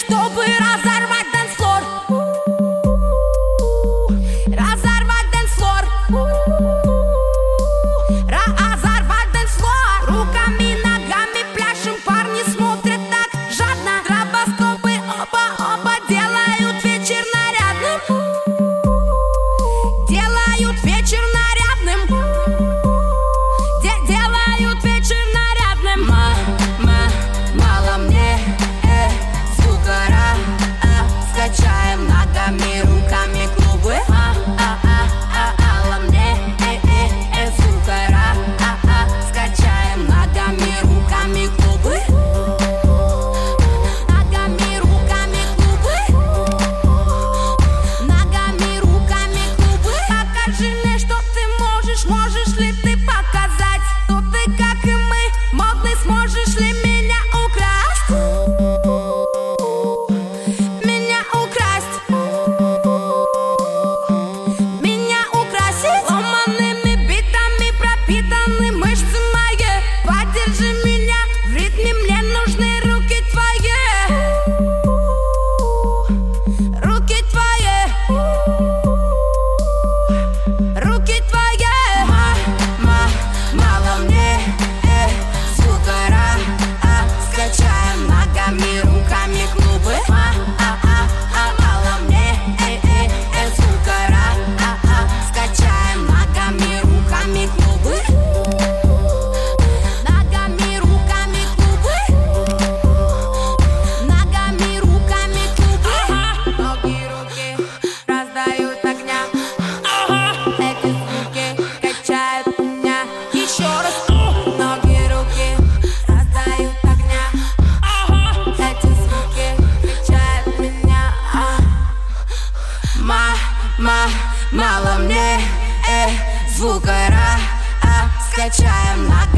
чтобы разорвать дэнс-флор. Разорвать дэнс-флор. Разорвать дэнс-флор. Руками, ногами пляшем, парни смотрят так жадно. Стробоскопы оба делают вечер нарядным. Делают вечер нарядным. Делают вечер нарядным. Мало мне звукара. Скачаем ногами, руками клубы. Мало мне звукара. Скачаем ногами, руками клубы. Ногами, руками клубы. Ногами, руками клубы. Покажи мне, что ты можешь. Можешь ли ты показать, что ты, как и мы, модный? Сможешь ли меня украсть? Меня украсть. Меня украсить. Ломаными битами пропитаны мышцы мои. Поддержи меня в ритме, мне нужны руки твои. Руки твои. Руки твои. Мало мне звукара. Скачаем ногами, руками клубы. Мало мне звукара. Скачаем ногами, руками клубы. Ногами, руками клубы. Ногами, руками клубы. Ноги, руки раздают огня. Эти звуки качают меня. Еще раз. Ноги, руки раздают огня. Эти звуки качают меня. Мало мне звукара. Скачаем на